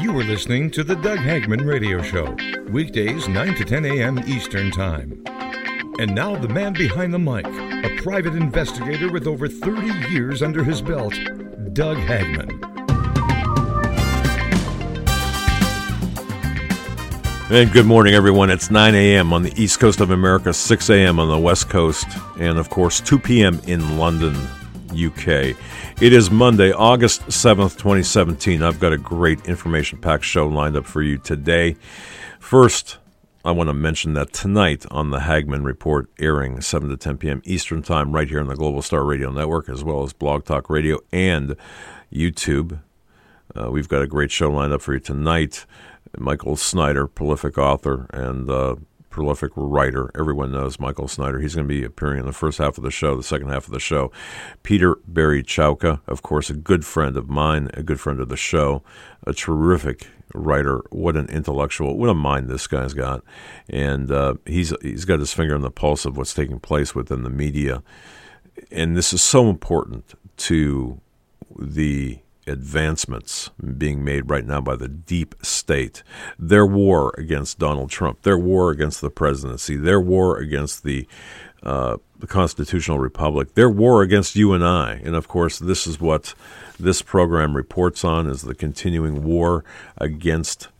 You are listening to the Doug Hagman Radio Show, weekdays 9 to 10 a.m. Eastern Time. And now the man behind the mic, a private investigator with over 30 years under his belt, Doug Hagman. And good morning, everyone. It's 9 a.m. on the East Coast of America, 6 a.m. on the West Coast, and, of course, 2 p.m. in London, UK. It is Monday, August 7th, 2017. I've got a great information-packed show lined up for you today. First, I want to mention that tonight on the Hagman Report, airing 7 to 10 p.m. Eastern Time right here on the Global Star Radio Network, as well as Blog Talk Radio and YouTube. We've got a great show lined up for you tonight. Michael Snyder, prolific author and prolific writer. Everyone knows Michael Snyder. He's going to be appearing in the first half of the show, the second half of the show. Peter Berry-Chauka, of course, a good friend of mine, a good friend of the show, a terrific writer. What an intellectual, what a mind this guy's got. And he's got his finger on the pulse of what's taking place within the media. And this is so important to the advancements being made right now by the deep state, their war against Donald Trump, their war against the presidency, their war against the constitutional republic, their war against you and I. And of course, this is what this program reports on, is the continuing war against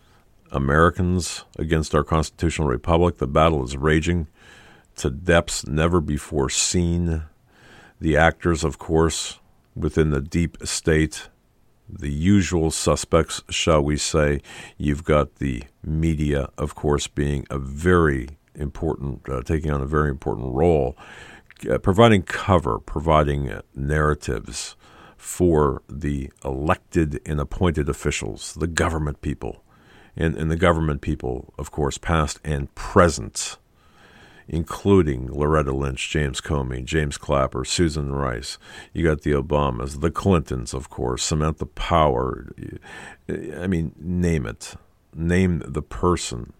Americans, against our constitutional republic. The battle is raging to depths never before seen. The actors, of course, within the deep state, the usual suspects, shall we say. You've got the media, of course, being a very important, taking on a very important role, providing cover, providing narratives for the elected and appointed officials, the government people, and the government people, of course, past and present, including Loretta Lynch, James Comey, James Clapper, Susan Rice. You got the Obamas, the Clintons, of course, Samantha Power. I mean, name it. Name the person.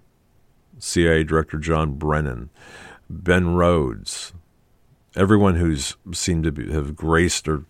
CIA Director John Brennan, Ben Rhodes, everyone who's seemed to have graced or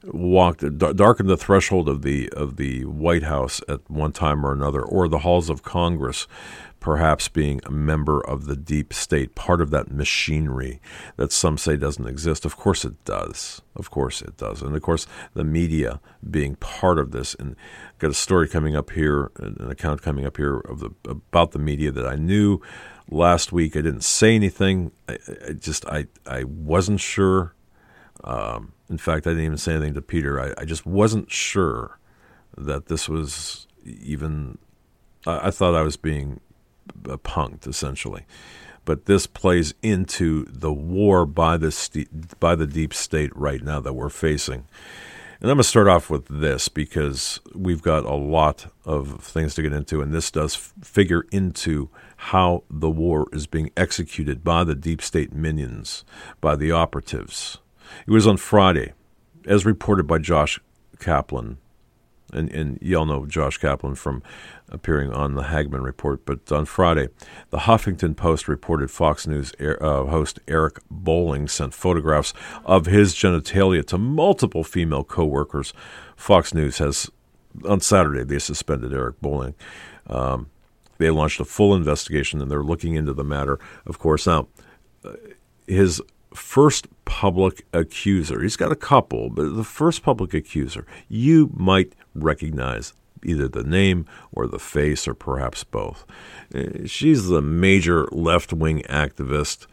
darkened the threshold of the White House at one time or another, or the halls of Congress, perhaps being a member of the deep state, part of that machinery that some say doesn't exist. Of course it does. Of course it does. And of course the media being part of this. And I've got a story coming up here, an account coming up here about the media that I knew last week. I didn't say anything. I wasn't sure. In fact, I didn't even say anything to Peter. I just wasn't sure that this was even. I thought I was being punked, essentially. But this plays into the war by the deep state right now that we're facing. And I'm going to start off with this because we've got a lot of things to get into, and this does figure into how the war is being executed by the deep state minions, by the operatives. It was on Friday, as reported by Josh Kaplan. And you all know Josh Kaplan from appearing on the Hagman Report. But on Friday, the Huffington Post reported Fox News host Eric Bolling sent photographs of his genitalia to multiple female co-workers. Fox News has, on Saturday, they suspended Eric Bolling. They launched a full investigation, and they're looking into the matter, of course. Now, his first public accuser, he's got a couple, but the first public accuser, you might recognize either the name or the face or perhaps both. She's the major left-wing activist,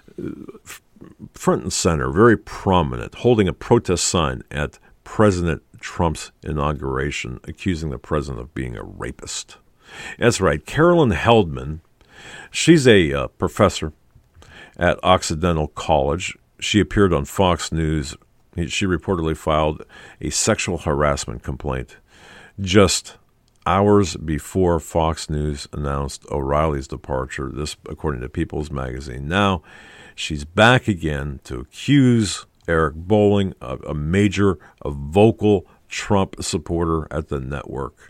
front and center, very prominent, holding a protest sign at President Trump's inauguration, accusing the president of being a rapist. That's right, Carolyn Heldman. She's a professor at Occidental College. She appeared on Fox News. She reportedly filed a sexual harassment complaint just hours before Fox News announced O'Reilly's departure, this according to People's Magazine. Now she's back again to accuse Eric Bolling, a vocal Trump supporter at the network.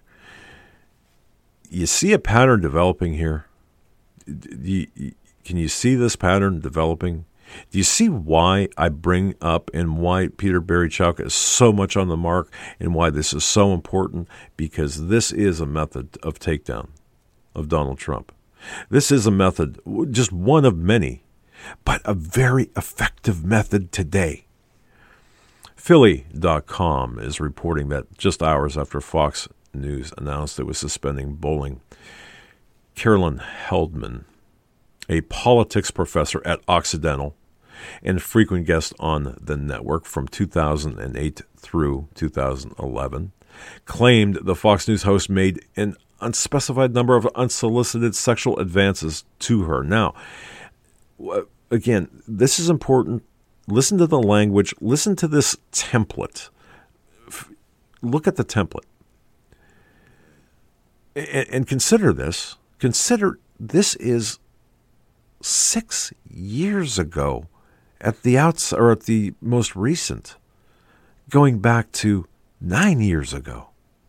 You see a pattern developing here? Can you see this pattern developing? Do you see why I bring up and why Peter Barichowka is so much on the mark and why this is so important? Because this is a method of takedown of Donald Trump. This is a method, just one of many, but a very effective method today. Philly.com is reporting that just hours after Fox News announced it was suspending bowling, Carolyn Heldman, a politics professor at Occidental and frequent guest on the network from 2008 through 2011, claimed the Fox News host made an unspecified number of unsolicited sexual advances to her. Now, again, this is important. Listen to the language. Listen to this template. Look at the template. And consider this. Consider this is 6 years ago at the outset, or at the most recent, going back to 9 years ago.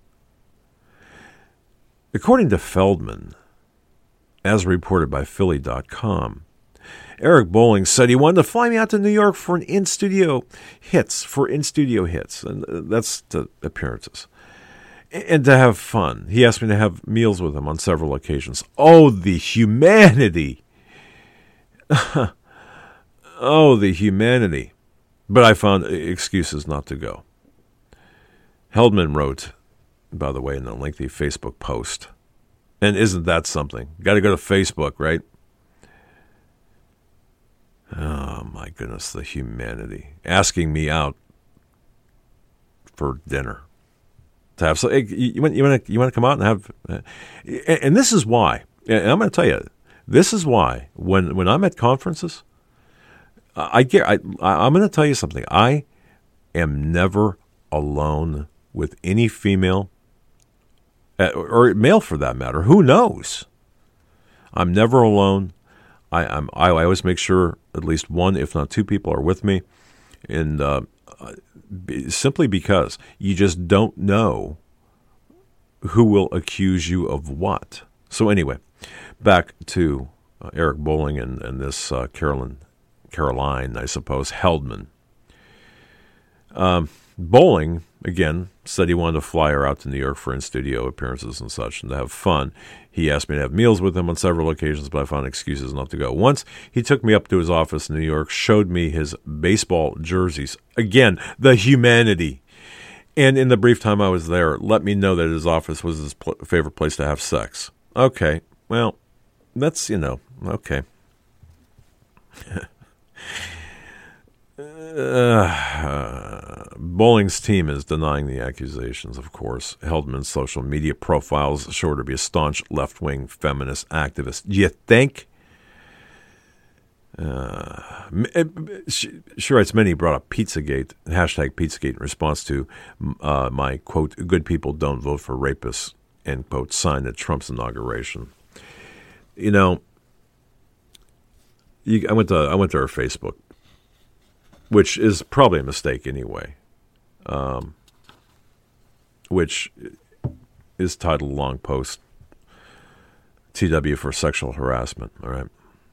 According to Feldman, as reported by Philly.com, Eric Bolling said he wanted to fly me out to New York for in-studio hits, and that's the appearances, and to have fun. He asked me to have meals with him on several occasions. Oh, the humanity! Oh, the humanity. But I found excuses not to go. Heldman wrote, by the way, in a lengthy Facebook post, and isn't that something? Got to go to Facebook, right? Oh, my goodness, the humanity. Asking me out for dinner. To have, so, hey, you want to come out and have, and this is why, and I'm going to tell you, this is why when I'm at conferences, I'm going to tell you something. I am never alone with any female, or male for that matter. Who knows? I'm never alone. I always make sure at least one, if not two people are with me, and simply because you just don't know who will accuse you of what. So anyway, back to Eric Bolling and this Caroline, I suppose, Heldman. Bolling, again, said he wanted to fly her out to New York for in-studio appearances and such and to have fun. He asked me to have meals with him on several occasions, but I found excuses not to go. Once, he took me up to his office in New York, showed me his baseball jerseys. Again, the humanity. And in the brief time I was there, let me know that his office was his favorite place to have sex. Okay, well, that's, okay. Bolling's team is denying the accusations, of course. Heldman's social media profile is sure to be a staunch left-wing feminist activist. Do you think? She writes, many brought up Pizzagate, hashtag Pizzagate, in response to my, quote, good people don't vote for rapists, end quote, sign at Trump's inauguration. I went to her Facebook, which is probably a mistake anyway, which is titled Long Post, TW for sexual harassment, all right?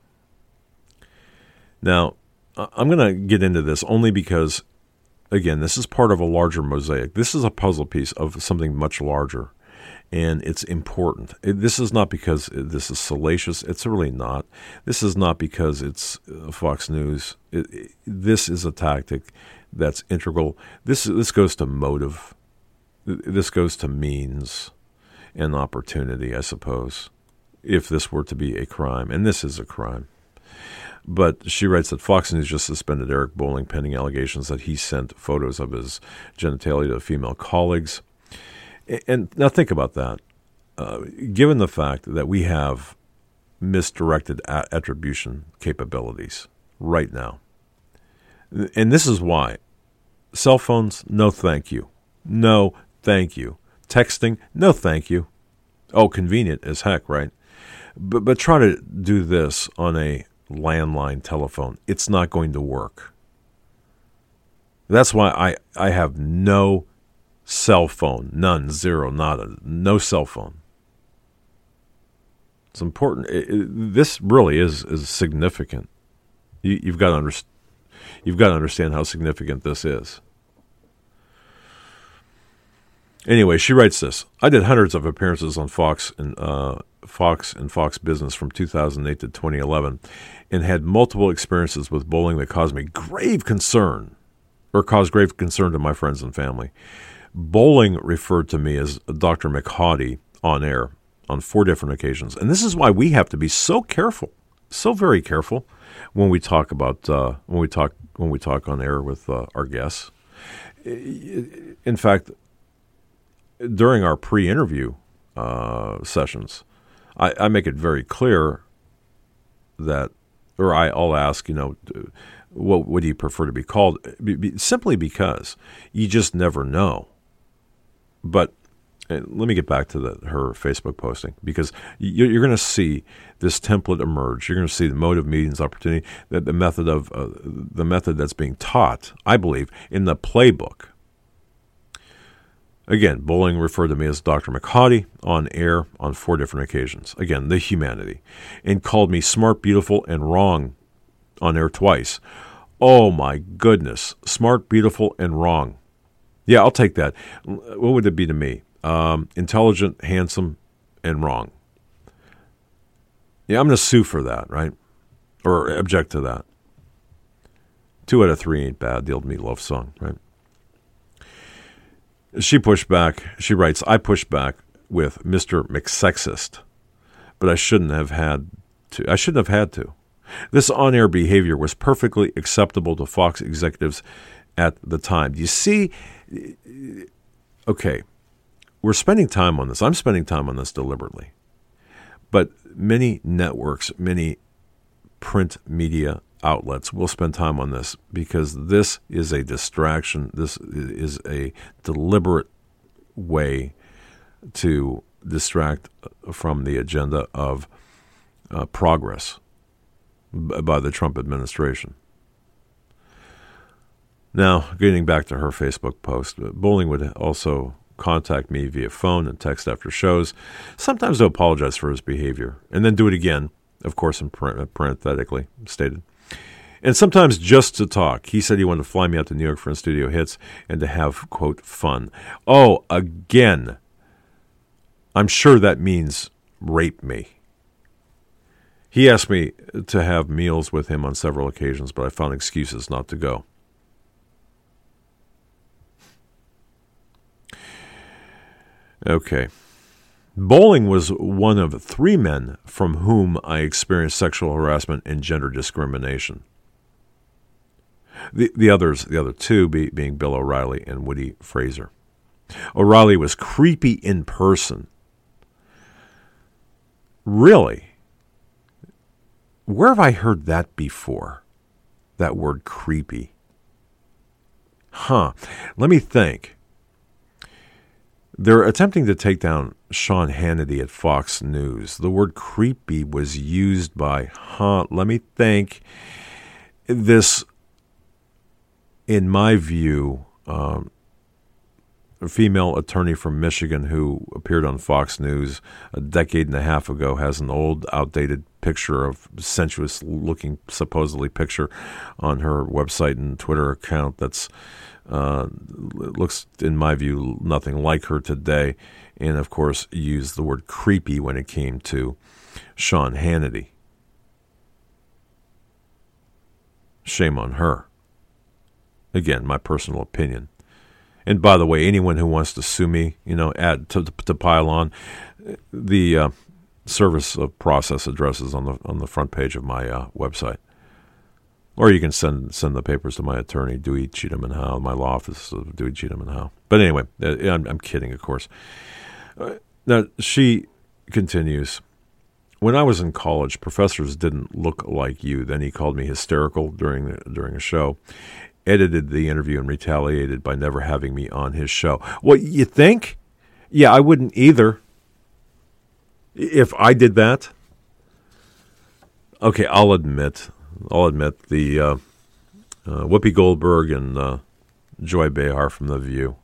Now, I'm going to get into this only because, again, this is part of a larger mosaic. This is a puzzle piece of something much larger, and it's important. This is not because this is salacious. It's really not. This is not because it's Fox News. This is a tactic that's integral. This goes to motive. This goes to means and opportunity, I suppose, if this were to be a crime. And this is a crime. But she writes that Fox News just suspended Eric Bolling pending allegations that he sent photos of his genitalia to female colleagues. And now think about that. Given the fact that we have misdirected attribution capabilities right now, and this is why. Cell phones, no thank you. No thank you. Texting, no thank you. Oh, convenient as heck, right? But try to do this on a landline telephone. It's not going to work. That's why I have no cell phone. None, zero, nada. No cell phone. It's important. This really is significant. You've got to understand how significant this is. Anyway, she writes this. I did hundreds of appearances on Fox and Fox Business from 2008 to 2011 and had multiple experiences with bowling that caused grave concern to my friends and family. Bowling referred to me as Dr. McHattie on air on 4 different occasions. And this is why we have to be so careful, so very careful when we talk about when we talk on air with our guests. In fact, during our pre-interview sessions, I make it very clear that, or I'll ask, what would you prefer to be called? Simply because you just never know. But let me get back to her Facebook posting, because you're going to see this template emerge. You're going to see the mode of meetings, opportunity, the method that's being taught, I believe, in the playbook. Again, bowling referred to me as Dr. McHattie on air on 4 different occasions. Again, the humanity. And called me smart, beautiful, and wrong on air twice. Oh my goodness. Smart, beautiful, and wrong. Yeah, I'll take that. What would it be to me? Intelligent, handsome, and wrong. Yeah, I'm going to sue for that, right? Or object to that. 2 out of 3 ain't bad. The old Meatloaf song, right? She pushed back. She writes, I pushed back with Mr. McSexist, but I shouldn't have had to. This on-air behavior was perfectly acceptable to Fox executives at the time. Do you see? Okay, we're spending time on this. I'm spending time on this deliberately. But many networks, many print media outlets will spend time on this because this is a distraction. This is a deliberate way to distract from the agenda of progress by the Trump administration. Now, getting back to her Facebook post, Bowling would also contact me via phone and text after shows, sometimes to apologize for his behavior, and then do it again, of course, in parenthetically stated. And sometimes just to talk. He said he wanted to fly me out to New York for in-studio hits and to have, quote, fun. Oh, again, I'm sure that means rape me. He asked me to have meals with him on several occasions, but I found excuses not to go. Okay. Bowling was one of 3 men from whom I experienced sexual harassment and gender discrimination. The other 2 being Bill O'Reilly and Woody Fraser. O'Reilly was creepy in person. Really? Where have I heard that before? That word creepy. Let me think. They're attempting to take down Sean Hannity at Fox News. The word creepy was used by, let me think. This, in my view, a female attorney from Michigan who appeared on Fox News a decade and a half ago has an old, outdated picture of sensuous-looking, supposedly picture on her website and Twitter account that's looks, in my view, nothing like her today, and of course used the word creepy when it came to Sean Hannity. Shame on her. Again, my personal opinion. And by the way, anyone who wants to sue me, add to pile on, the service of process addresses on the front page of my website. Or you can send the papers to my attorney, Dewey, Cheatham and Howe, my law office, Dewey, Cheatham and Howe. But anyway, I'm kidding, of course. Now, she continues, when I was in college, professors didn't look like you. Then he called me hysterical during a show, edited the interview, and retaliated by never having me on his show. Well, you think? Yeah, I wouldn't either if I did that. Okay, I'll admit the Whoopi Goldberg and Joy Behar from The View,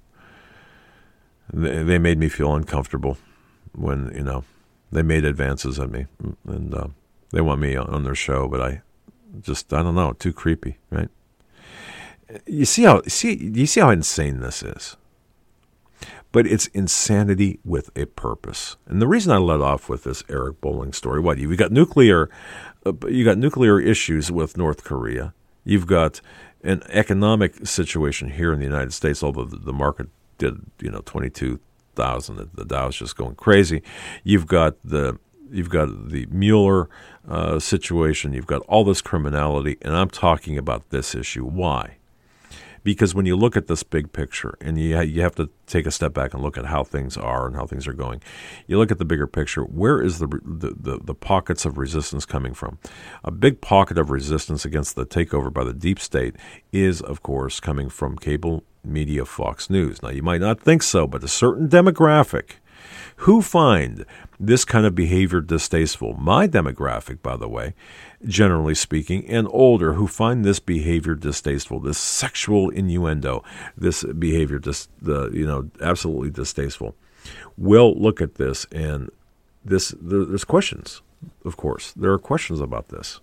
they made me feel uncomfortable when, they made advances at me, and they want me on their show, but Just, I don't know, too creepy, right? You see how insane this is? But it's insanity with a purpose. And the reason I led off with this Eric Bolling story, you got nuclear issues with North Korea. You've got an economic situation here in the United States, although the market did, 22,000. The Dow's just going crazy. You've got the Mueller situation. You've got all this criminality, and I'm talking about this issue. Why? Because when you look at this big picture, and you have to take a step back and look at how things are and how things are going, you look at the bigger picture. Where is the pockets of resistance coming from? A big pocket of resistance against the takeover by the deep state is, of course, coming from cable media, Fox News. Now, you might not think so, but a certain demographic who find this kind of behavior distasteful, my demographic, by the way, generally speaking, and older, who find this behavior distasteful, this sexual innuendo, this behavior absolutely distasteful, will look at this, and there's questions. Of course, there are questions about this,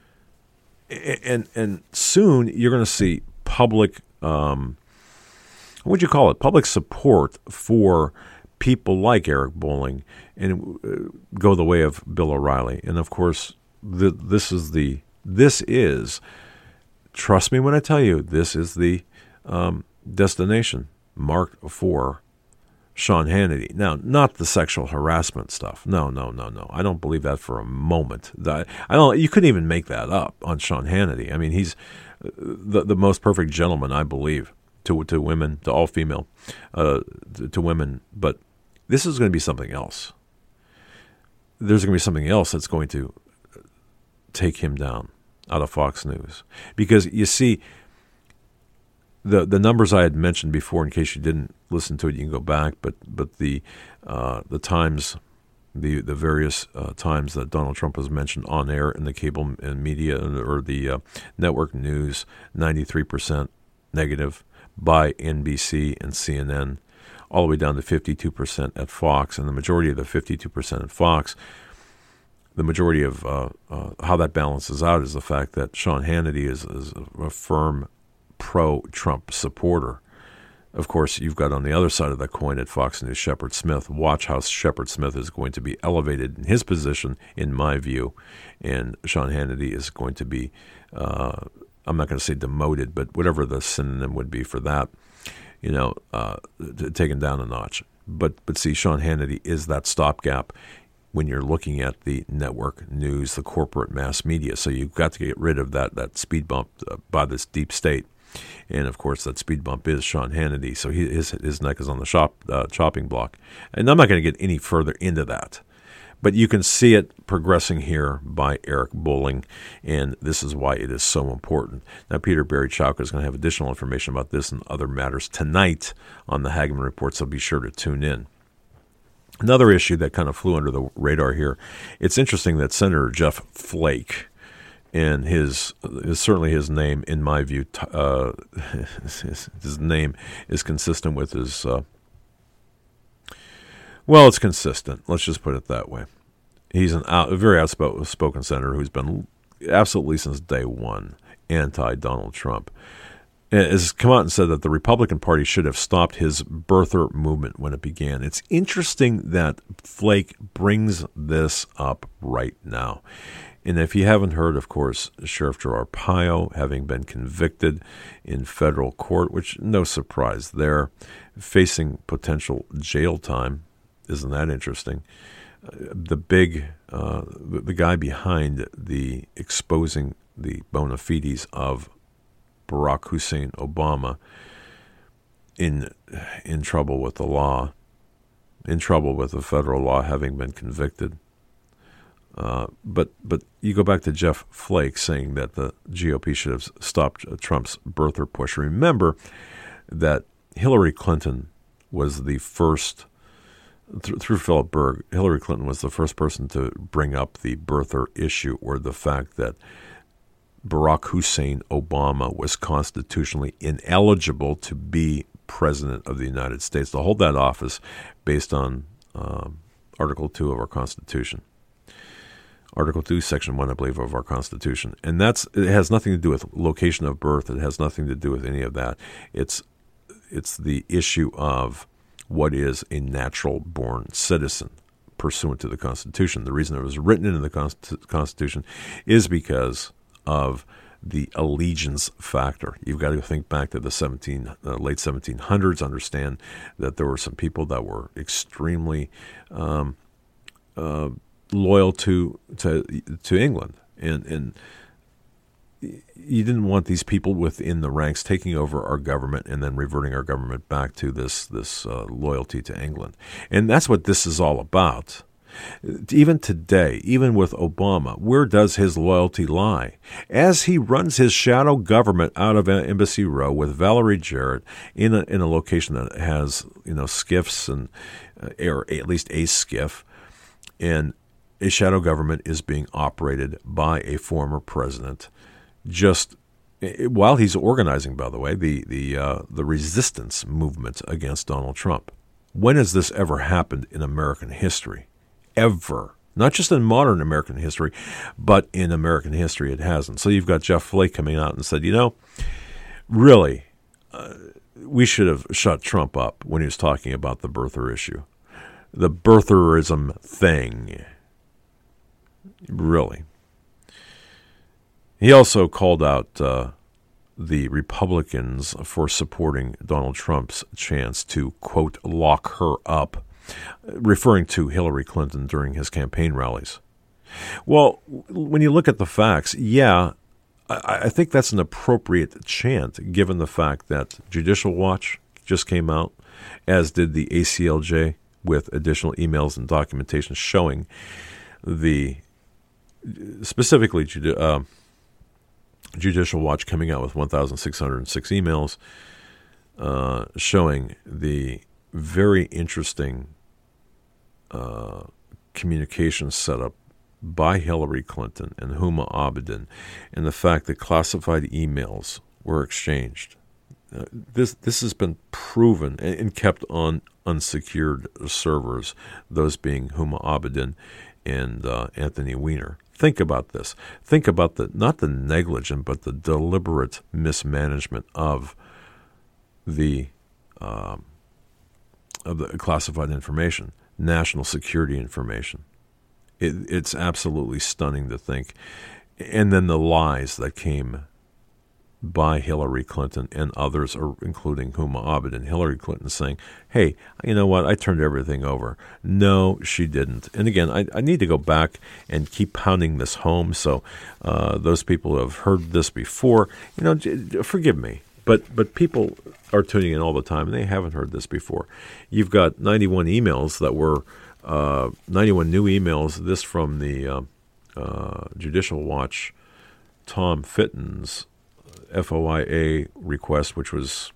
and soon you're going to see public, what would you call it? Public support for people like Eric Bolling and go the way of Bill O'Reilly. And of course, this is, trust me when I tell you, this is the destination marked for Sean Hannity. Now, not the sexual harassment stuff. No. I don't believe that for a moment. You couldn't even make that up on Sean Hannity. I mean, he's the most perfect gentleman, I believe, to women, to all female, to women. But this is going to be something else. There's going to be something else that's going to take him down out of Fox News. Because you see, the numbers I had mentioned before, in case you didn't listen to it, you can go back. But the times, the various times that Donald Trump was mentioned on air in the cable and media or the network news, 93% negative by NBC and CNN, all the way down to 52% at Fox. And the majority of the 52% at Fox, the majority of how that balances out is the fact that Sean Hannity is a firm pro-Trump supporter. Of course, you've got on the other side of that coin at Fox News, Shepard Smith. Watch how Shepard Smith is going to be elevated in his position, in my view, and Sean Hannity is going to be, I'm not going to say demoted, but whatever the synonym would be for that, taken down a notch. But see, Sean Hannity is that stopgap when you're looking at the network news, the corporate mass media. So you've got to get rid of that speed bump by this deep state. And, of course, that speed bump is Sean Hannity. So his neck is on the chopping block. And I'm not going to get any further into that. But you can see it progressing here by Eric Bolling, and this is why it is so important. Now, Peter Barry Chowka is going to have additional information about this and other matters tonight on the Hagmann Report, so be sure to tune in. Another issue that kind of flew under the radar here, it's interesting that Senator Jeff Flake, and certainly his name, in my view, his name is consistent with his... it's consistent. Let's just put it that way. He's a very outspoken senator who's been absolutely since day one anti-Donald Trump. And has come out and said that the Republican Party should have stopped his birther movement when it began. It's interesting that Flake brings this up right now. And if you haven't heard, of course, Sheriff Joe Arpaio, having been convicted in federal court, which no surprise there, facing potential jail time. Isn't that interesting? The guy behind the exposing the bona fides of Barack Hussein Obama in trouble with the law, in trouble with the federal law, having been convicted. But you go back to Jeff Flake saying that the GOP should have stopped Trump's birther push. Remember that Hillary Clinton was the first, through Philip Berg, Hillary Clinton was the first person to bring up the birther issue, or the fact that Barack Hussein Obama was constitutionally ineligible to be president of the United States, to hold that office based on Article 2 of our Constitution. Article 2, Section 1, I believe, of our Constitution. And it has nothing to do with location of birth. It has nothing to do with any of that. It's the issue of what is a natural-born citizen pursuant to the Constitution. The reason it was written into the Constitution is because of the allegiance factor. You've got to think back to the late 1700s, understand that there were some people that were extremely loyal to England, and you didn't want these people within the ranks taking over our government and then reverting our government back to this loyalty to England. And that's what this is all about. Even today, even with Obama, where does his loyalty lie? As he runs his shadow government out of Embassy Row with Valerie Jarrett in a location that has skiffs and or at least a skiff, and a shadow government is being operated by a former president. Just while he's organizing, by the way, the resistance movement against Donald Trump. When has this ever happened in American history? Ever. Not just in modern American history, but in American history it hasn't. So you've got Jeff Flake coming out and said, really, we should have shut Trump up when he was talking about the birther issue. The birtherism thing. Really. He also called out the Republicans for supporting Donald Trump's chance to, quote, lock her up, referring to Hillary Clinton during his campaign rallies. Well, when you look at the facts, yeah, I think that's an appropriate chant given the fact that Judicial Watch just came out, as did the ACLJ, with additional emails and documentation showing specifically Judicial Watch coming out with 1,606 emails showing the very interesting communication setup by Hillary Clinton and Huma Abedin, and the fact that classified emails were exchanged. This has been proven and kept on unsecured servers, those being Huma Abedin and Anthony Weiner. Think about this. Think about not the negligent, but the deliberate mismanagement of the classified information, national security information. It's absolutely stunning to think. And then the lies that came by Hillary Clinton and others, including Huma Abedin. Hillary Clinton saying, hey, you know what, I turned everything over. No, she didn't. And again, I need to go back and keep pounding this home. So those people who have heard this before, forgive me. But people are tuning in all the time, and they haven't heard this before. You've got 91 emails that were 91 new emails. This from the Judicial Watch, Tom Fitton's FOIA request, which was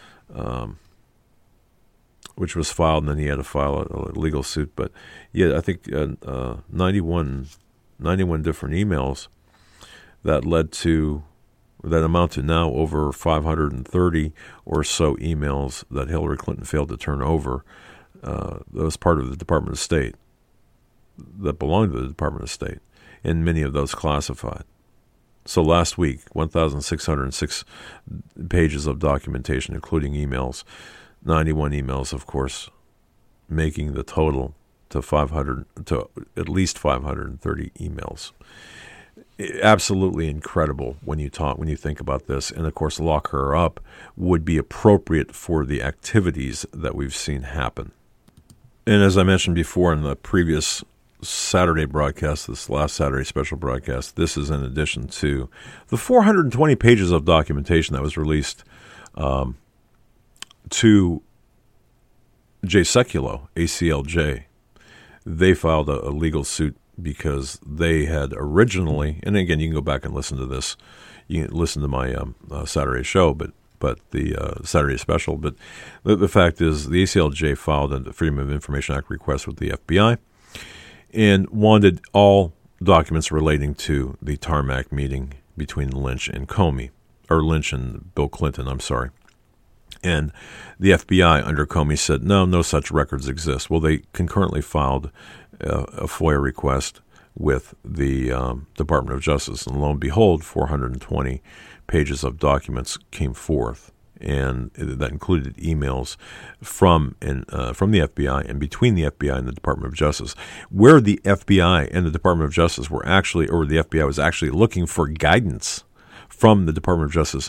filed, and then he had to file a legal suit. But yeah, I think 91 different emails that amount to now over 530 or so emails that Hillary Clinton failed to turn over. That was part of the Department of State, that belonged to the Department of State, and many of those classified. So last week, 1,606 pages of documentation, including emails, 91 emails, of course, making the total to at least 530 emails. Absolutely incredible when you think about this. And of course, lock her up would be appropriate for the activities that we've seen happen. And as I mentioned before in the previous Saturday broadcast, this last Saturday special broadcast, this is in addition to the 420 pages of documentation that was released to Jay Sekulow, ACLJ. They filed a legal suit because they had originally, and again, you can go back and listen to this. You can listen to my Saturday show, but the Saturday special. But the fact is, the ACLJ filed a Freedom of Information Act request with the FBI and wanted all documents relating to the tarmac meeting between Lynch and Comey, or Lynch and Bill Clinton, I'm sorry. And the FBI under Comey said, no such records exist. Well, they concurrently filed a FOIA request with the Department of Justice. And lo and behold, 420 pages of documents came forth, and that included emails from the FBI and between the FBI and the Department of Justice, where the FBI and the Department of Justice were actually, or the FBI was actually looking for guidance from the Department of Justice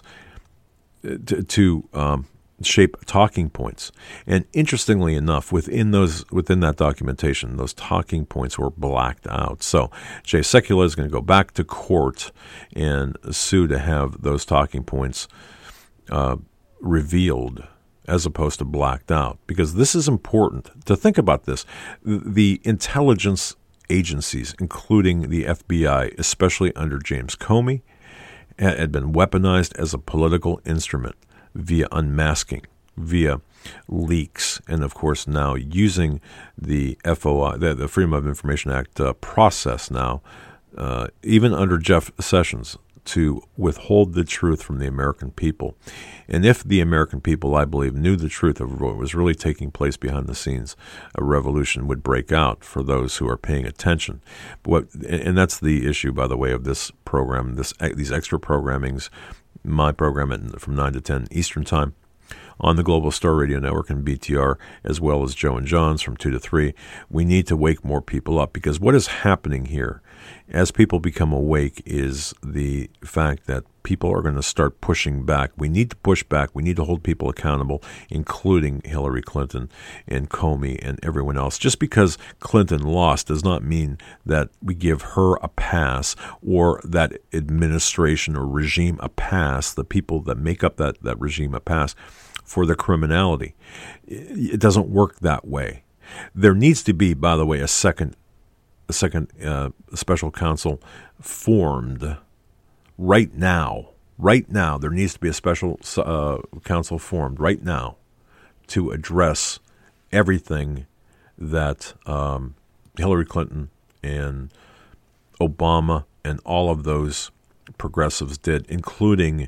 to shape talking points. And interestingly enough, within that documentation, those talking points were blacked out. So Jay Sekulow is going to go back to court and sue to have those talking points revealed as opposed to blacked out, because this is important to think about this. The intelligence agencies, including the FBI, especially under James Comey, had been weaponized as a political instrument via unmasking, via leaks, and of course now using the FOI, the Freedom of Information Act process now, even under Jeff Sessions, to withhold the truth from the American people. And if the American people, I believe, knew the truth of what was really taking place behind the scenes, a revolution would break out for those who are paying attention. And that's the issue, by the way, of this program, these extra programmings, my program from 9 to 10 Eastern Time on the Global Star Radio Network and BTR, as well as Joe and John's from 2 to 3. We need to wake more people up, because what is happening here as people become awake is the fact that people are going to start pushing back. We need to push back. We need to hold people accountable, including Hillary Clinton and Comey and everyone else. Just because Clinton lost does not mean that we give her a pass, or that administration or regime a pass, the people that make up that regime a pass for their criminality. It doesn't work that way. There needs to be, by the way, a second special counsel formed right now. Right now, there needs to be a special counsel formed right now to address everything that Hillary Clinton and Obama and all of those progressives did, including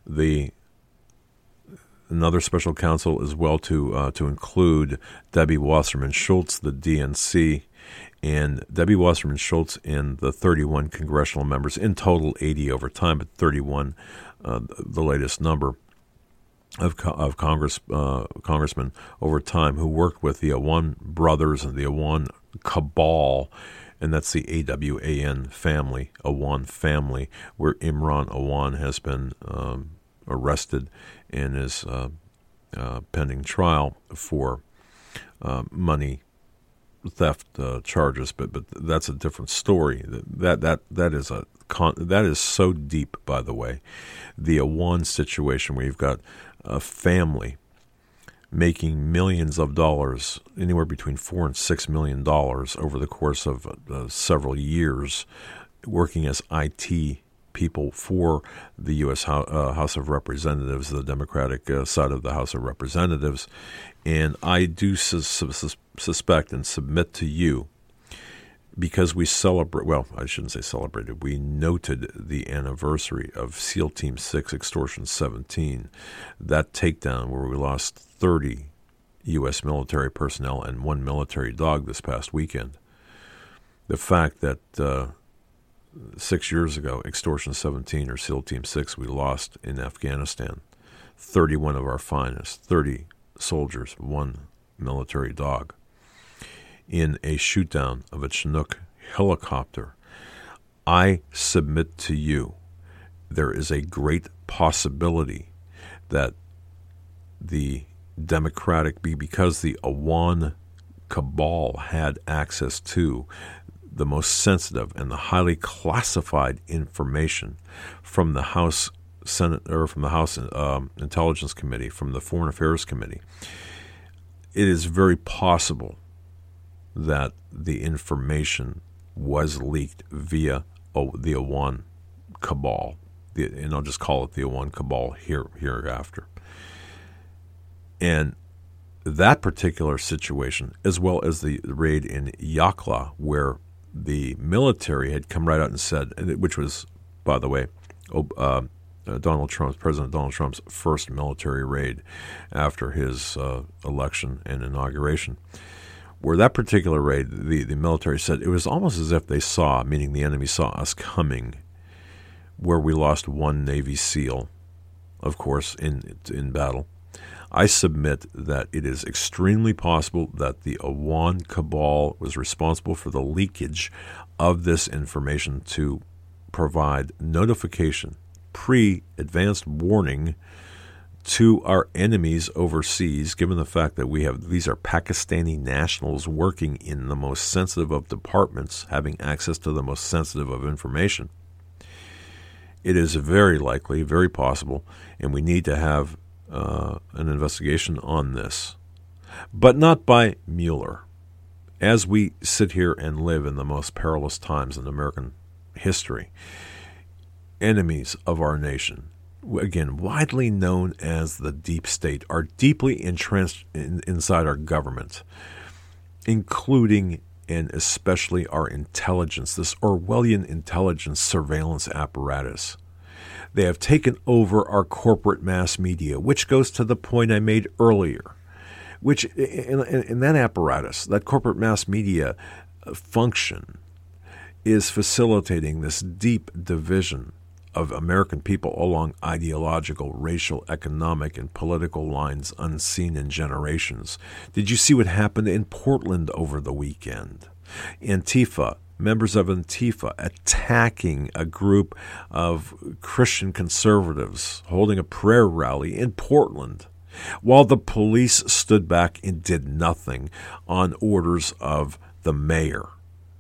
another special counsel as well to include Debbie Wasserman Schultz, the DNC, and Debbie Wasserman Schultz and the 31 congressional members, in total 80 over time, but 31, the latest number of congressmen over time, who worked with the Awan brothers and the Awan cabal, and that's the AWAN family, Awan family, where Imran Awan has been arrested and is pending trial for money theft charges, but that's a different story. That is so deep, by the way. The Awan situation, where you've got a family making millions of dollars, anywhere between $4 and $6 million over the course of several years, working as IT people for the U.S. House of Representatives, the Democratic side of the House of Representatives. And I do suspect and submit to you, because we we noted the anniversary of SEAL Team 6 Extortion 17, that takedown where we lost 30 U.S. military personnel and 1 military dog this past weekend. The fact that 6 years ago, Extortion 17 or SEAL Team 6, we lost in Afghanistan 31 of our finest, 30 soldiers, 1 military dog, in a shoot-down of a Chinook helicopter. I submit to you, there is a great possibility that the Democratic, because the Awan cabal had access to the most sensitive and the highly classified information from the House Senate, or from the House Intelligence Committee, from the Foreign Affairs Committee, it is very possible that the information was leaked via the Awan cabal, and I'll just call it the Awan cabal hereafter. And that particular situation, as well as the raid in Yakla, where the military had come right out and said, which was, by the way, President Donald Trump's first military raid after his election and inauguration, where that particular raid, the military said it was almost as if they saw, meaning the enemy saw us coming, where we lost one Navy SEAL, of course, in battle. I submit that it is extremely possible that the Awan cabal was responsible for the leakage of this information to provide notification, pre-advanced warning to our enemies overseas, given the fact that these are Pakistani nationals working in the most sensitive of departments, having access to the most sensitive of information. It is very likely, very possible, and we need to have an investigation on this, but not by Mueller. As we sit here and live in the most perilous times in American history, enemies of our nation, again, widely known as the deep state, are deeply entrenched inside our government, including and especially our intelligence, this Orwellian intelligence surveillance apparatus. They have taken over our corporate mass media, which goes to the point I made earlier, which in that apparatus, that corporate mass media function is facilitating this deep division of American people along ideological, racial, economic, and political lines unseen in generations. Did you see what happened in Portland over the weekend? Antifa, members of Antifa attacking a group of Christian conservatives holding a prayer rally in Portland, while the police stood back and did nothing on orders of the mayor.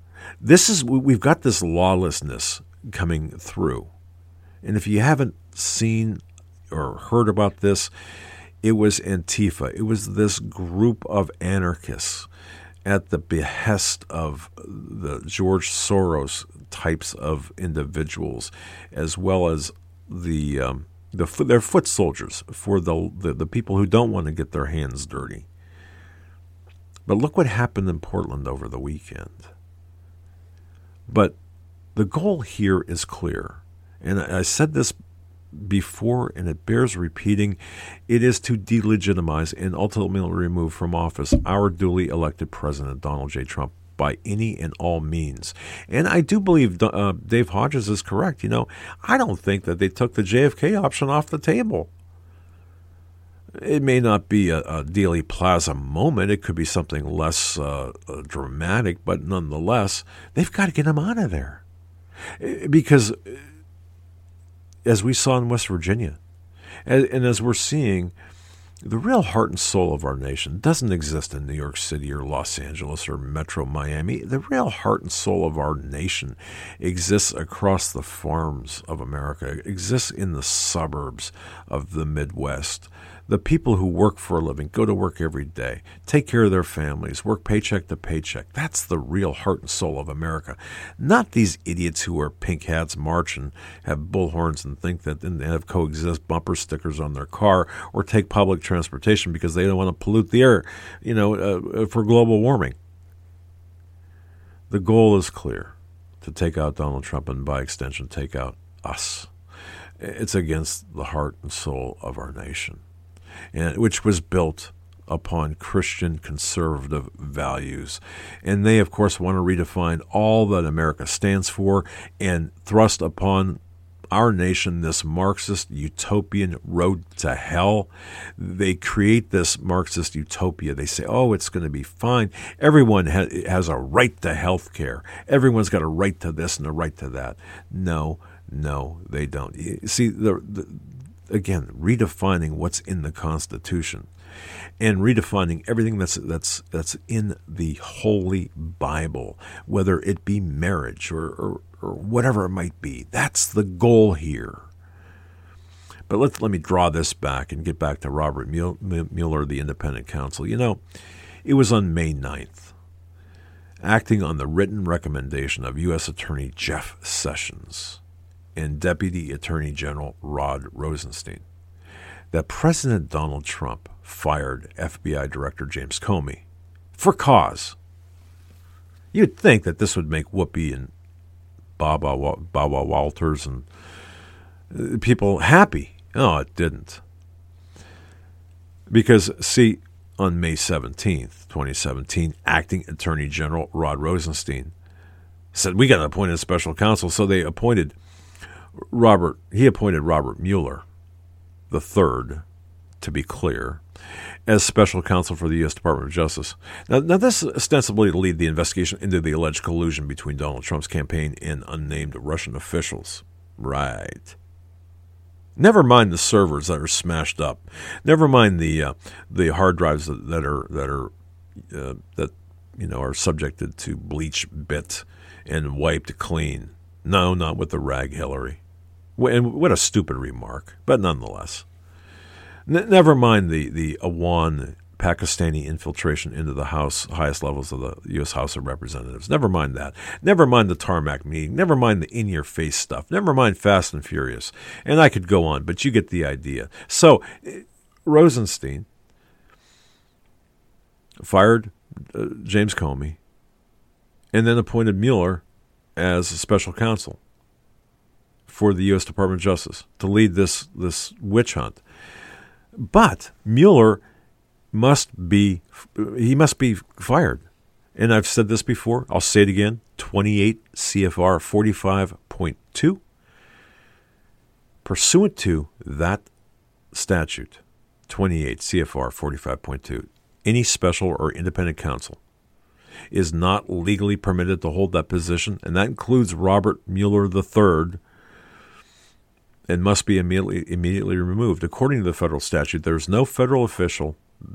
We've got this lawlessness coming through. And if you haven't seen or heard about this, it was Antifa. It was this group of anarchists at the behest of the George Soros types of individuals, as well as their foot soldiers for the people who don't want to get their hands dirty. But look what happened in Portland over the weekend. But the goal here is clear. And I said this before, and it bears repeating. It is to delegitimize and ultimately remove from office our duly elected President, Donald J. Trump, by any and all means. And I do believe Dave Hodges is correct. I don't think that they took the JFK option off the table. It may not be a Dealey Plaza moment. It could be something less dramatic, but nonetheless, they've got to get him out of there. Because as we saw in West Virginia, and as we're seeing, the real heart and soul of our nation doesn't exist in New York City or Los Angeles or Metro Miami. The real heart and soul of our nation exists across the farms of America, it exists in the suburbs of the Midwest. The people who work for a living, go to work every day, take care of their families, work paycheck to paycheck. That's the real heart and soul of America. Not these idiots who wear pink hats, march, and have bullhorns and think that and have coexist bumper stickers on their car, or take public transportation because they don't want to pollute the air, for global warming. The goal is clear: to take out Donald Trump and, by extension, take out us. It's against the heart and soul of our nation, and which was built upon Christian conservative values. And they, of course, want to redefine all that America stands for and thrust upon our nation this Marxist utopian road to hell. They create this Marxist utopia. They say, it's going to be fine. Everyone has a right to health care. Everyone's got a right to this and a right to that. No, they don't. You see, again, redefining what's in the Constitution and redefining everything that's in the Holy Bible, whether it be marriage or whatever it might be. That's the goal here. But let me draw this back and get back to Robert Mueller, the independent counsel. It was on May 9th, acting on the written recommendation of U.S. Attorney Jeff Sessions and Deputy Attorney General Rod Rosenstein, that President Donald Trump fired FBI Director James Comey for cause. You'd think that this would make Whoopi and Baba Walters and people happy. No, it didn't. Because, see, on May 17th, 2017, Acting Attorney General Rod Rosenstein said, we got to appoint a special counsel. So they appointed Robert Mueller III, to be clear, as special counsel for the U.S. Department of Justice. Now this is ostensibly to lead the investigation into the alleged collusion between Donald Trump's campaign and unnamed Russian officials. Right. Never mind the servers that are smashed up. Never mind the hard drives that are subjected to bleach bit and wiped clean. No, not with the rag Hillary. And what a stupid remark, but nonetheless. Never mind the Awan Pakistani infiltration into the highest levels of the U.S. House of Representatives. Never mind that. Never mind the tarmac meeting. Never mind the in-your-face stuff. Never mind Fast and Furious. And I could go on, but you get the idea. So Rosenstein fired James Comey and then appointed Mueller as a special counsel for the U.S. Department of Justice to lead this witch hunt. But Mueller must be fired. And I've said this before. I'll say it again. 28 CFR 45.2. Pursuant to that statute, 28 CFR 45.2, any special or independent counsel is not legally permitted to hold that position, and that includes Robert Mueller III, and must be immediately removed. According to the federal statute, there is no federal official,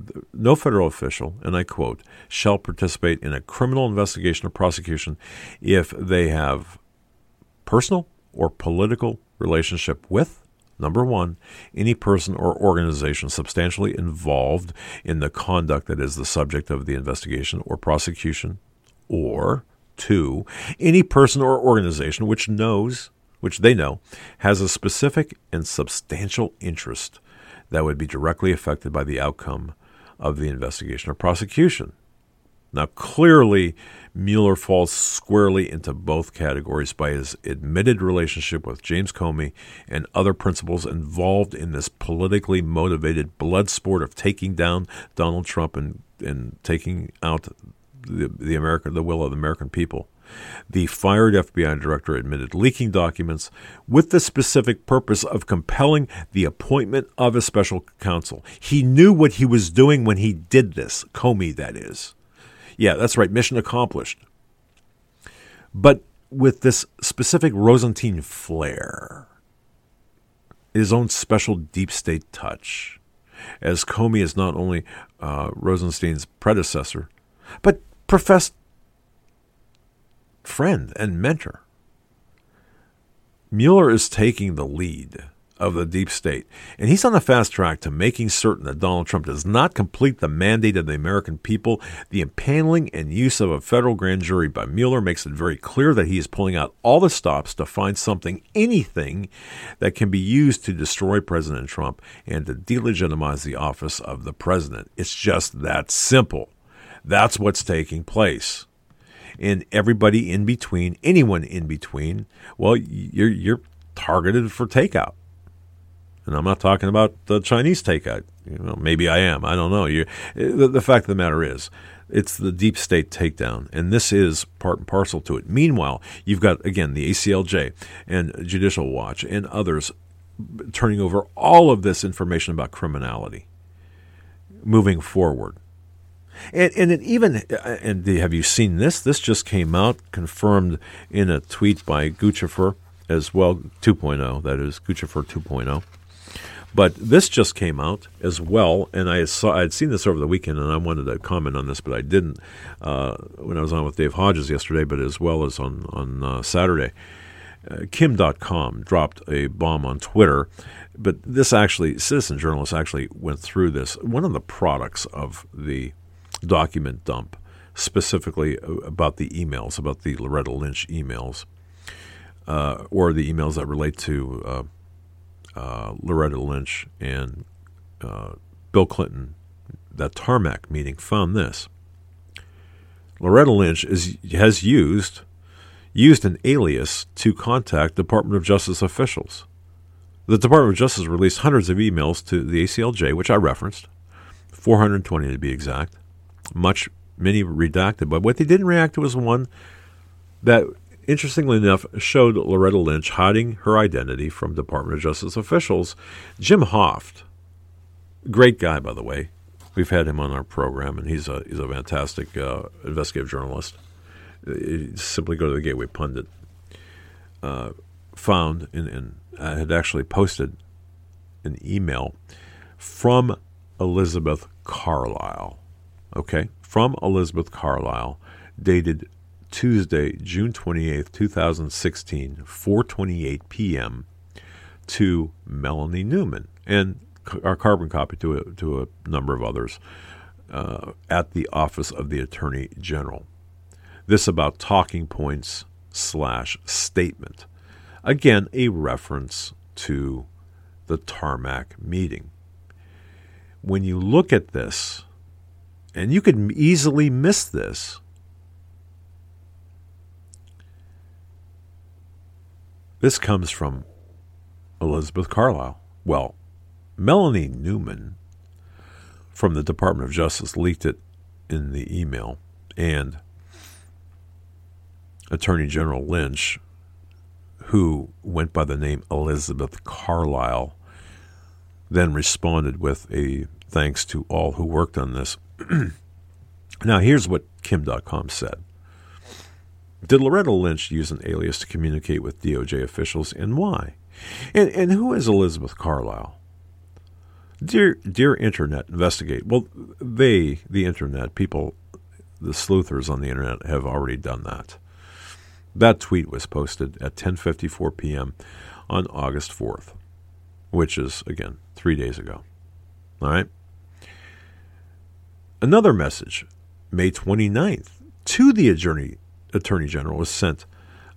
and I quote, shall participate in a criminal investigation or prosecution if they have personal or political relationship with, number one, any person or organization substantially involved in the conduct that is the subject of the investigation or prosecution, or two, any person or organization which they know has a specific and substantial interest that would be directly affected by the outcome of the investigation or prosecution. Now, clearly, Mueller falls squarely into both categories by his admitted relationship with James Comey and other principals involved in this politically motivated blood sport of taking down Donald Trump and taking out the will of the American people. The fired FBI director admitted leaking documents with the specific purpose of compelling the appointment of a special counsel. He knew what he was doing when he did this. Comey, that is. Yeah, that's right. Mission accomplished. But with this specific Rosenstein flair, his own special deep state touch, as Comey is not only Rosenstein's predecessor, but professed friend and mentor. Mueller is taking the lead of the deep state, and he's on the fast track to making certain that Donald Trump does not complete the mandate of the American people. The impaneling and use of a federal grand jury by Mueller makes it very clear that he is pulling out all the stops to find anything that can be used to destroy President Trump and to delegitimize the office of the president. It's just that simple. That's what's taking place. And everybody in between, anyone in between, well, you're targeted for takeout. And I'm not talking about the Chinese takeout. Maybe I am. I don't know. The fact of the matter is, it's the deep state takedown, and this is part and parcel to it. Meanwhile, you've got, again, the ACLJ and Judicial Watch and others turning over all of this information about criminality moving forward. And have you seen this? This just came out, confirmed in a tweet by Guccifer as well, 2.0, that is, Guccifer 2.0. But this just came out as well, and I'd seen this over the weekend, and I wanted to comment on this, but I didn't when I was on with Dave Hodges yesterday, but as well as on Saturday. Kim.com dropped a bomb on Twitter, but this actually, citizen journalists actually went through this. One of the products of the document dump, specifically about the emails, about the Loretta Lynch emails, or the emails that relate to Loretta Lynch and Bill Clinton, that tarmac meeting, found this. Loretta Lynch has used an alias to contact Department of Justice officials. The Department of Justice released hundreds of emails to the ACLJ, which I referenced, 420 to be exact. Many redacted, but what they didn't react to was one that, interestingly enough, showed Loretta Lynch hiding her identity from Department of Justice officials. Jim Hoft, great guy, by the way. We've had him on our program, and he's a fantastic investigative journalist. Simply go to the Gateway Pundit. Found and had actually posted an email from Elizabeth Carlisle. Okay, from Elizabeth Carlisle, dated Tuesday, June 28th, 2016, 4:28 p.m. to Melanie Newman, and our carbon copy to a number of others at the Office of the Attorney General. This about talking points / statement. Again, a reference to the tarmac meeting. When you look at this, and you could easily miss this, this comes from Elizabeth Carlisle. Well, Melanie Newman from the Department of Justice leaked it in the email, and Attorney General Lynch, who went by the name Elizabeth Carlisle, then responded with a thanks to all who worked on this. Now, here's what Kim.com said. Did Loretta Lynch use an alias to communicate with DOJ officials, and why? And who is Elizabeth Carlisle? Dear Internet, investigate. Well, the Internet, people, the sleuthers on the Internet have already done that. That tweet was posted at 10:54 p.m. on August 4th, which is, again, 3 days ago. All right? Another message, May 29th, to the Attorney General was sent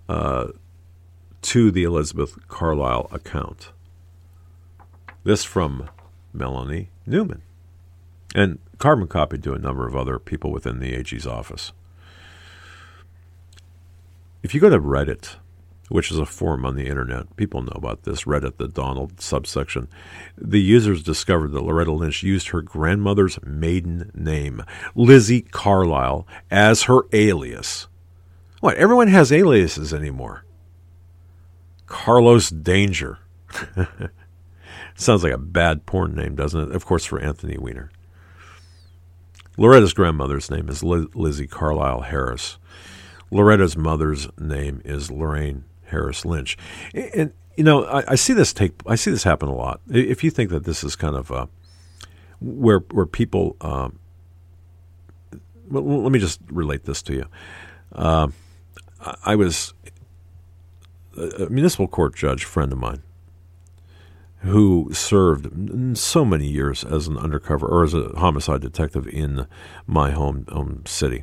to the Elizabeth Carlisle account. This from Melanie Newman, and carbon copied to a number of other people within the AG's office. If you go to Reddit, which is a forum on the Internet, people know about this, Reddit, the Donald subsection, the users discovered that Loretta Lynch used her grandmother's maiden name, Lizzie Carlisle, as her alias. What, everyone has aliases anymore. Carlos Danger. Sounds like a bad porn name, doesn't it? Of course, for Anthony Weiner. Loretta's grandmother's name is Lizzie Carlisle Harris. Loretta's mother's name is Lorraine Harris Lynch. And you know, I see this happen a lot. If you think that this is kind of where people, well, let me just relate this to you. I was a municipal court judge friend of mine who served so many years as an undercover or as a homicide detective in my home city.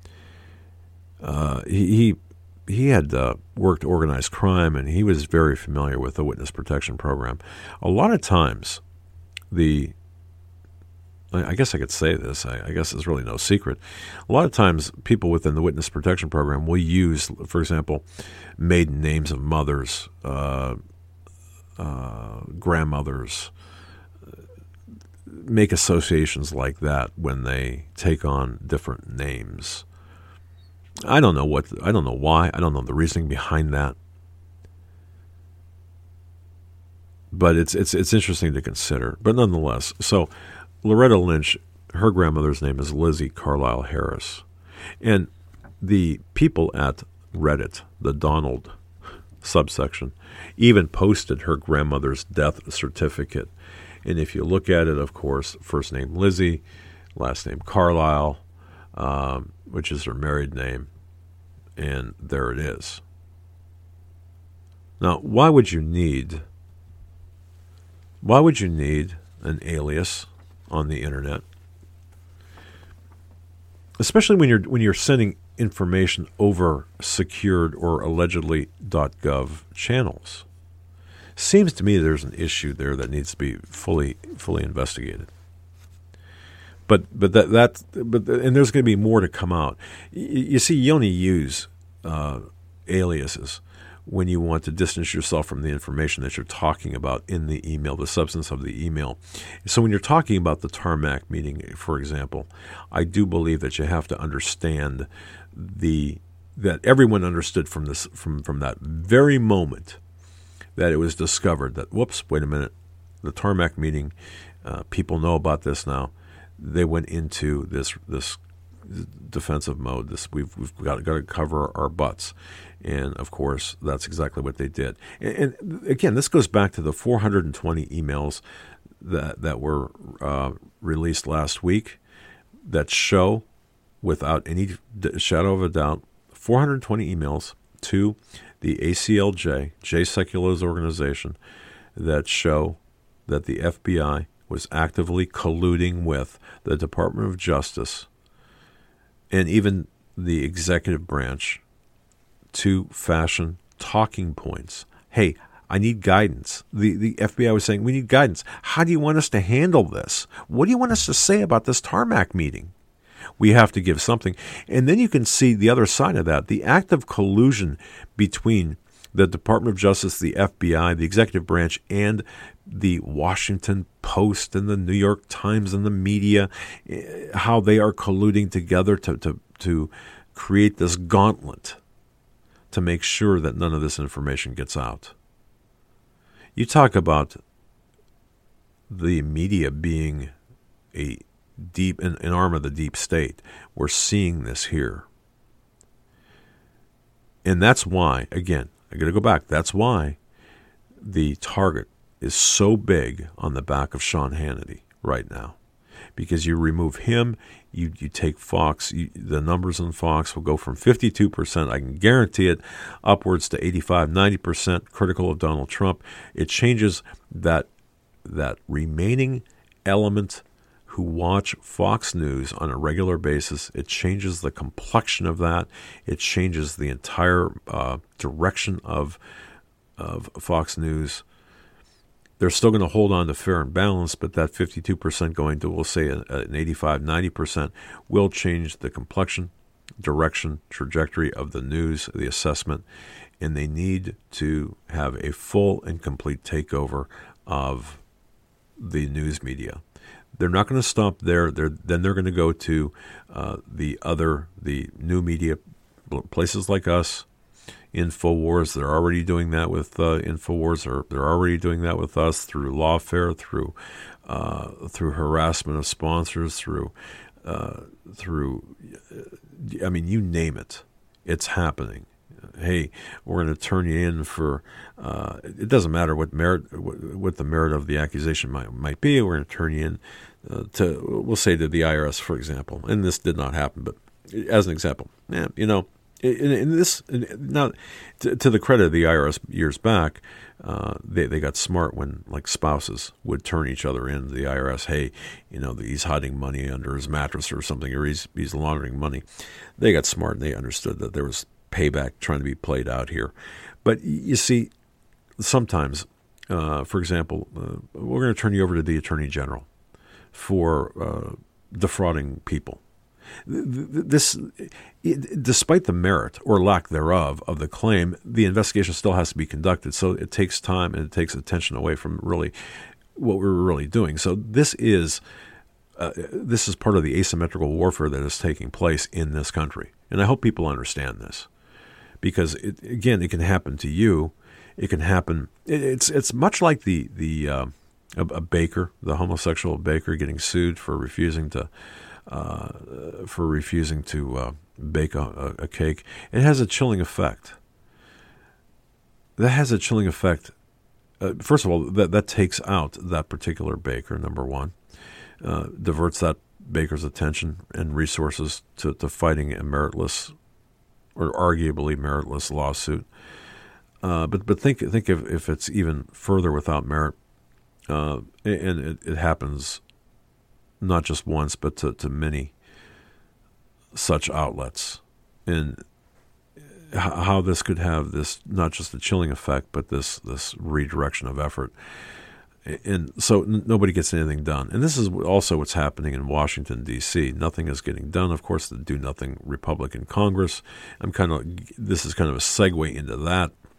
He had worked organized crime, and he was very familiar with the witness protection program. A lot of times, I guess I could say this, I guess it's really no secret. A lot of times, people within the witness protection program will use, for example, maiden names of mothers, grandmothers, make associations like that when they take on different names. I don't know why. I don't know the reasoning behind that. But it's interesting to consider. But nonetheless, so Loretta Lynch, her grandmother's name is Lizzie Carlisle Harris. And the people at Reddit, the Donald subsection, even posted her grandmother's death certificate. And if you look at it, of course, first name Lizzie, last name Carlisle, which is her married name, and there it is. Now, why would you need an alias on the Internet, especially when you're sending information over secured or allegedly .gov channels? Seems to me there's an issue there that needs to be fully investigated. But and there's going to be more to come out. You see, you only use aliases when you want to distance yourself from the information that you're talking about in the email, the substance of the email. So when you're talking about the tarmac meeting, for example, I do believe that you have to understand that everyone understood from that very moment that it was discovered that, whoops, wait a minute, the tarmac meeting, people know about this now. They went into this defensive mode. We've got to cover our butts. And, of course, that's exactly what they did. And again, this goes back to the 420 emails that were released last week that show, without any shadow of a doubt, 420 emails to the ACLJ, Jay Sekulo's organization, that show that the FBI was actively colluding with the Department of Justice and even the executive branch to fashion talking points. Hey, I need guidance. The FBI was saying, we need guidance. How do you want us to handle this? What do you want us to say about this tarmac meeting? We have to give something. And then you can see the other side of that, the act of collusion between the Department of Justice, the FBI, the executive branch, and the Washington Post and the New York Times and the media, how they are colluding together to create this gauntlet to make sure that none of this information gets out. You talk about the media being an arm of the deep state. We're seeing this here. And that's why, again, I got to go back, that's why the target is so big on the back of Sean Hannity right now. Because you remove him, you take Fox, the numbers on Fox will go from 52%, I can guarantee it, upwards to 85, 90% critical of Donald Trump. It changes that remaining element who watch Fox News on a regular basis. It changes the complexion of that. It changes the entire direction of Fox News. They're still going to hold on to fair and balanced, but that 52% going to, we'll say, an 85, 90% will change the complexion, direction, trajectory of the news, the assessment, and they need to have a full and complete takeover of the news media. They're not going to stop there. Then they're going to go to the new media, places like us, InfoWars. They're already doing that with InfoWars. They're already doing that with us through lawfare, through harassment of sponsors, through you name it. It's happening. Hey, we're going to turn you in for. It doesn't matter what the merit of the accusation might be. We're going to turn you in we'll say to the IRS, for example. And this did not happen, but as an example, in this, now, to the credit of the IRS years back, they got smart when, like, spouses would turn each other in to the IRS. Hey, he's hiding money under his mattress or something, or he's laundering money. They got smart and they understood that there was payback trying to be played out here. But you see, sometimes, for example, we're going to turn you over to the Attorney General for defrauding people. This, despite the merit or lack thereof of the claim, the investigation still has to be conducted. So it takes time and it takes attention away from really what we're really doing. So this is part of the asymmetrical warfare that is taking place in this country, and I hope people understand this, because it can happen to you. It can happen. It's much like a baker, the homosexual baker, getting sued for refusing to bake a cake. It has a chilling effect. That has a chilling effect. First of all, that takes out that particular baker, number one, diverts that baker's attention and resources to fighting a meritless or arguably meritless lawsuit. But think if it's even further without merit, and it happens not just once, but to many such outlets, and how this could have this, not just a chilling effect, but this redirection of effort. And so nobody gets anything done. And this is also what's happening in Washington, D.C. Nothing is getting done. Of course, the do-nothing Republican Congress. This is kind of a segue into that.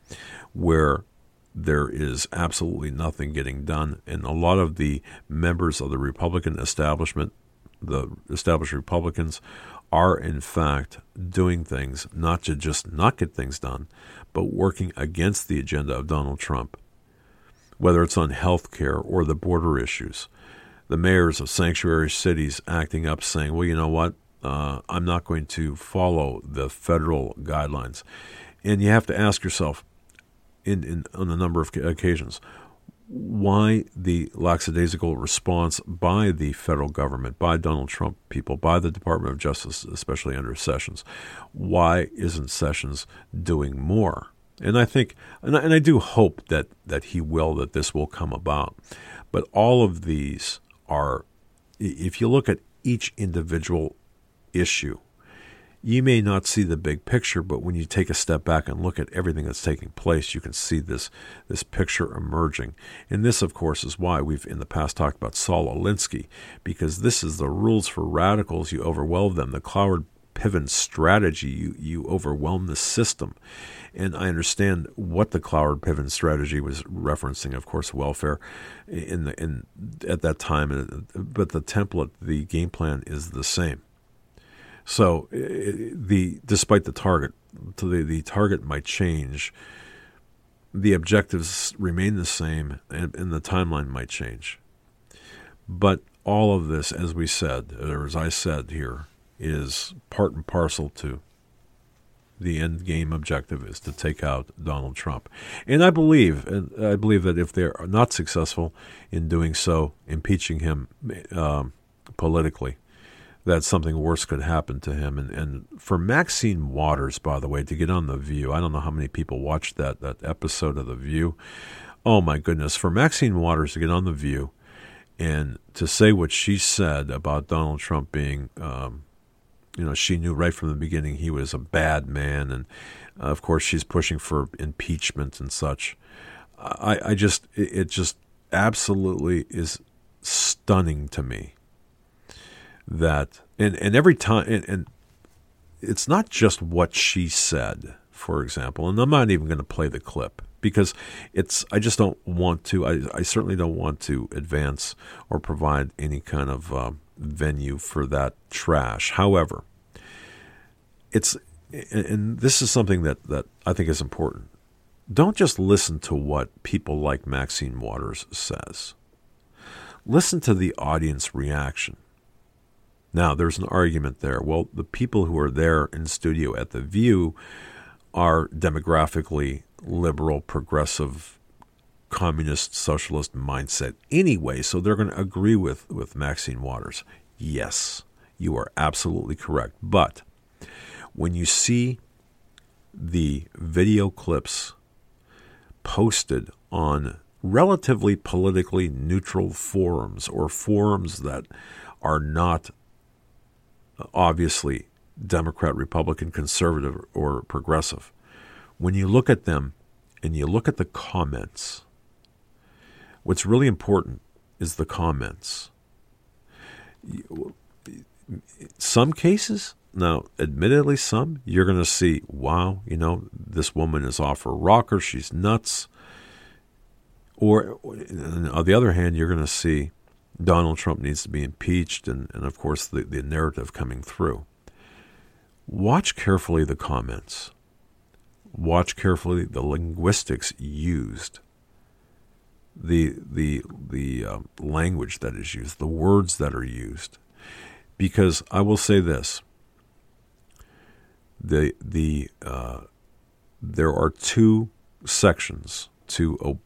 where there is absolutely nothing getting done, and a lot of the members of the Republican establishment, the established Republicans, are in fact doing things not to just not get things done, but working against the agenda of Donald Trump, whether it's on health care or the border issues. The mayors of sanctuary cities acting up saying, well, you know what, I'm not going to follow the federal guidelines. And you have to ask yourself, on a number of occasions, why the lackadaisical response by the federal government, by Donald Trump people, by the Department of Justice, especially under Sessions? Why isn't Sessions doing more? And I think, and I do hope that he will, that this will come about. But all of these are, if you look at each individual issue, you may not see the big picture, but when you take a step back and look at everything that's taking place, you can see this picture emerging. And this, of course, is why we've in the past talked about Saul Alinsky, because this is the rules for radicals. You overwhelm them. The Cloward-Piven strategy, you overwhelm the system. And I understand what the Cloward-Piven strategy was referencing, of course, welfare at that time. But the template, the game plan is the same. So despite the target, the target might change, the objectives remain the same, and the timeline might change. But all of this, as we said, or as I said here, is part and parcel to the end game objective is to take out Donald Trump. And I believe that if they're not successful in doing so, impeaching him politically, that something worse could happen to him. And for Maxine Waters, by the way, to get on The View, I don't know how many people watched that episode of The View. Oh, my goodness. For Maxine Waters to get on The View and to say what she said about Donald Trump being, she knew right from the beginning he was a bad man. And, of course, she's pushing for impeachment and such. It just absolutely is stunning to me. That and every time and it's not just what she said, for example, and I'm not even going to play the clip because I just don't want to. I certainly don't want to advance or provide any kind of venue for that trash. However, and this is something that I think is important. Don't just listen to what people like Maxine Waters says. Listen to the audience reaction. Now, there's an argument there. Well, the people who are there in studio at The View are demographically liberal, progressive, communist, socialist mindset anyway, so they're going to agree with Maxine Waters. Yes, you are absolutely correct. But when you see the video clips posted on relatively politically neutral forums or forums that are not obviously Democrat, Republican, conservative, or progressive, when you look at them and you look at the comments, what's really important is the comments. Some cases, now admittedly some, you're going to see, wow, this woman is off her rocker, she's nuts. Or on the other hand, you're going to see Donald Trump needs to be impeached, and of course the narrative coming through. Watch carefully the comments. Watch carefully the linguistics used, the language that is used, the words that are used. Because I will say this: there are two sections, two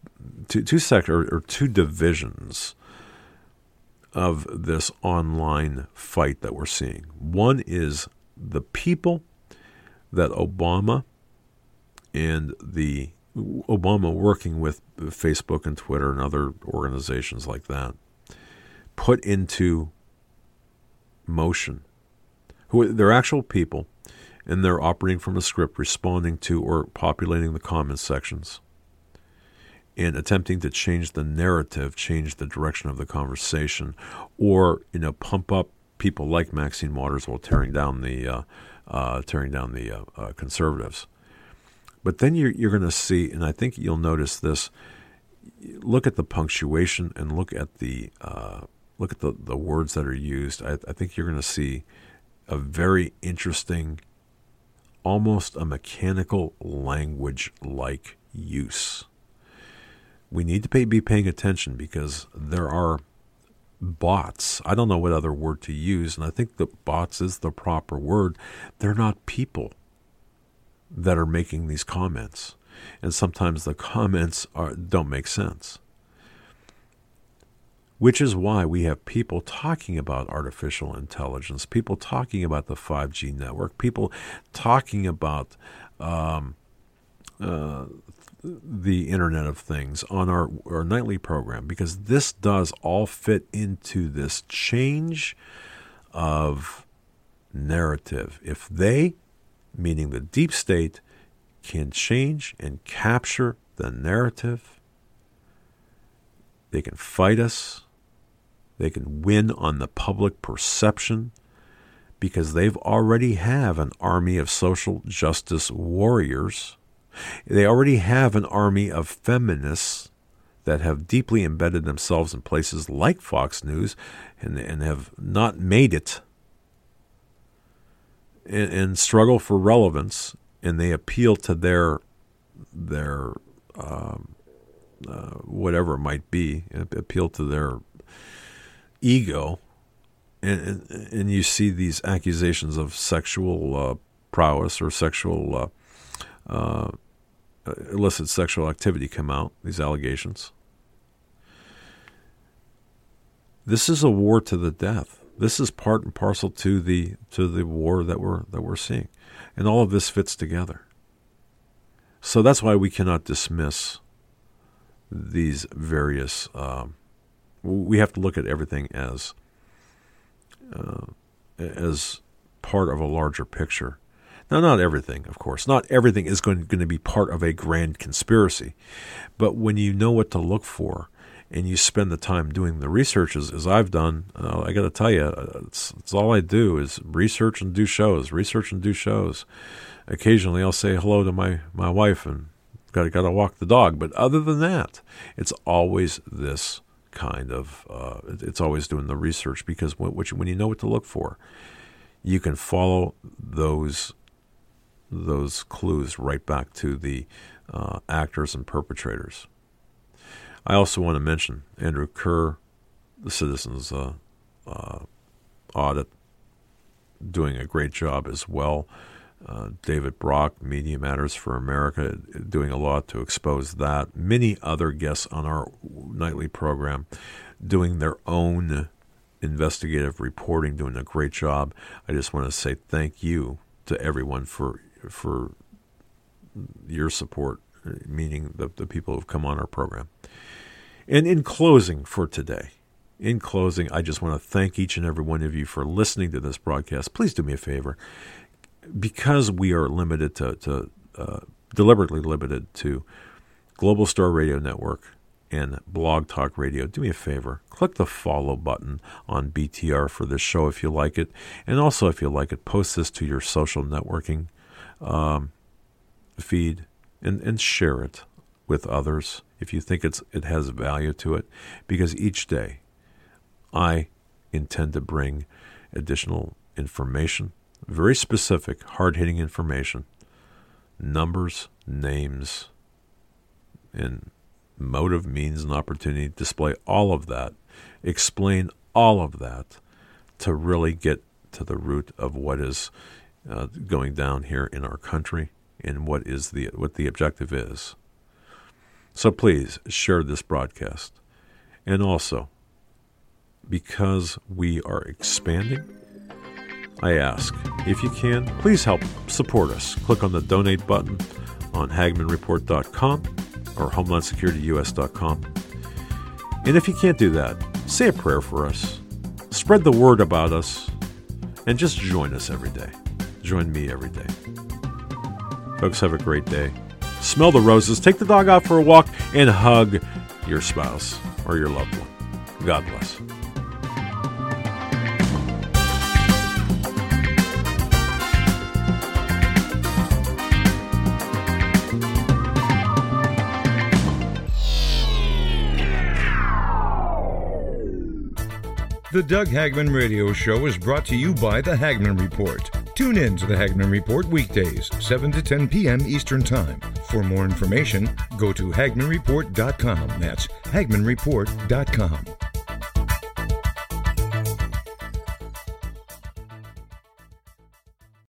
divisions of this online fight that we're seeing. One is the people that Obama and Obama working with Facebook and Twitter and other organizations like that put into motion. They're actual people, and they're operating from a script, responding to or populating the comment sections and attempting to change the narrative, change the direction of the conversation, or pump up people like Maxine Waters while tearing down the conservatives. But then you're going to see, and I think you'll notice this. Look at the punctuation and look at the words that are used. I think you're going to see a very interesting, almost a mechanical language-like use. We need to be paying attention because there are bots. I don't know what other word to use, and I think that bots is the proper word. They're not people that are making these comments. And sometimes the comments don't make sense. Which is why we have people talking about artificial intelligence, people talking about the 5G network, people talking about the Internet of Things on our nightly program, because this does all fit into this change of narrative. If they, meaning the deep state, can change and capture the narrative, they can fight us, they can win on the public perception, because they've already have an army of social justice warriors. They already have an army of feminists that have deeply embedded themselves in places like Fox News and have not made it and struggle for relevance, and they appeal to their whatever it might be, appeal to their ego, and you see these accusations of sexual prowess or sexual illicit sexual activity come out, these allegations. This is a war to the death. This is part and parcel to the war that we're seeing, and all of this fits together. So that's why we cannot dismiss these various. We have to look at everything as part of a larger picture. Now, not everything, of course. Not everything is going to be part of a grand conspiracy. But when you know what to look for and you spend the time doing the research, as I've done, I got to tell you, it's all I do is research and do shows. Occasionally I'll say hello to my wife and got to walk the dog. But other than that, it's always this kind of, it's always doing the research, because when you know what to look for, you can follow those clues right back to the actors and perpetrators. I also want to mention Andrew Kerr, the Citizens Audit, doing a great job as well. David Brock, Media Matters for America, doing a lot to expose that. Many other guests on our nightly program doing their own investigative reporting, doing a great job. I just want to say thank you to everyone for your support, meaning the people who've come on our program. And in closing for today, I just want to thank each and every one of you for listening to this broadcast. Please do me a favor. Because we are limited deliberately limited to Global Star Radio Network and Blog Talk Radio, do me a favor. Click the follow button on BTR for this show if you like it. And also, if you like it, post this to your social networking feed and share it with others if you think it has value to it. Because each day I intend to bring additional information, very specific, hard-hitting information, numbers, names, and motive, means, and opportunity, display all of that, explain all of that to really get to the root of what is going down here in our country and what the objective is. So please share this broadcast. And also, because we are expanding, I ask, if you can, please help support us. Click on the donate button on HagmannReport.com or HomelandSecurityUS.com. And if you can't do that, say a prayer for us. Spread the word about us. And just join us every day. Join me every day. Folks, have a great day. Smell the roses, take the dog out for a walk, and hug your spouse or your loved one. God bless. The Doug Hagman Radio Show is brought to you by The Hagman Report. Tune in to The Hagman Report weekdays, 7 to 10 p.m. Eastern Time. For more information, go to HagmanReport.com. That's HagmanReport.com.